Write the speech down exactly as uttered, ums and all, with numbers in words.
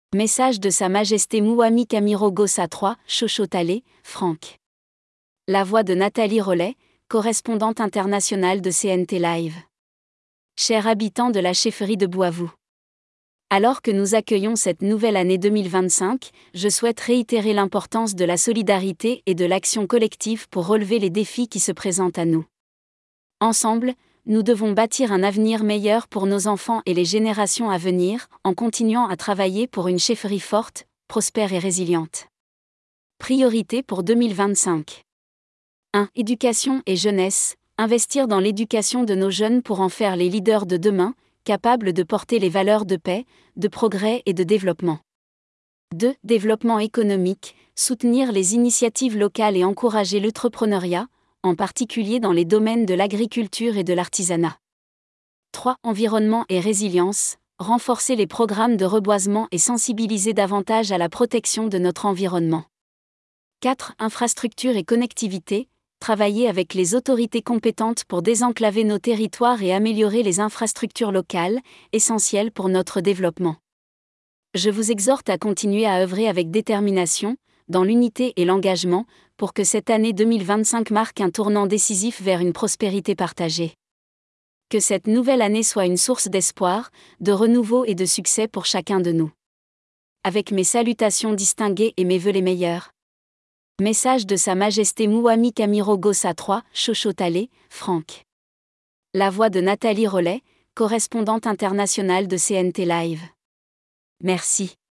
Message de Sa Majesté Mouami Camiro Gossa trois, Chochotale, Franck. La voix de Nathalie Rollet, correspondante internationale de C N T Live. Chers habitants de la chefferie de Boivou. Alors que nous accueillons cette nouvelle année deux mille vingt-cinq, je souhaite réitérer l'importance de la solidarité et de l'action collective pour relever les défis qui se présentent à nous. Ensemble, nous devons bâtir un avenir meilleur pour nos enfants et les générations à venir, en continuant à travailler pour une chefferie forte, prospère et résiliente. Priorité pour deux mille vingt-cinq. un. Éducation et jeunesse. Investir dans l'éducation de nos jeunes pour en faire les leaders de demain, capables de porter les valeurs de paix, de progrès et de développement. deux. Développement économique. Soutenir les initiatives locales et encourager l'entrepreneuriat, en particulier dans les domaines de l'agriculture et de l'artisanat. trois. Environnement et résilience. Renforcer les programmes de reboisement et sensibiliser davantage à la protection de notre environnement. quatre. Infrastructure et connectivité. Travailler avec les autorités compétentes pour désenclaver nos territoires et améliorer les infrastructures locales, essentielles pour notre développement. Je vous exhorte à continuer à œuvrer avec détermination, dans l'unité et l'engagement, pour que cette année deux mille vingt-cinq marque un tournant décisif vers une prospérité partagée. Que cette nouvelle année soit une source d'espoir, de renouveau et de succès pour chacun de nous. Avec mes salutations distinguées et mes vœux les meilleurs. Message de Sa Majesté Mouami Camiro Gossa trois, Chochotale, Franck. La voix de Nathalie Rollet, correspondante internationale de C N T Live. Merci.